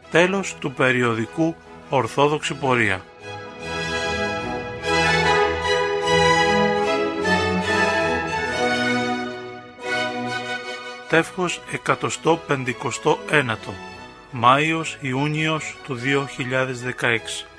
Τέλος του περιοδικού Ορθόδοξη Πορεία. Τεύχος 159, Μάιος-Ιούνιος του 2016.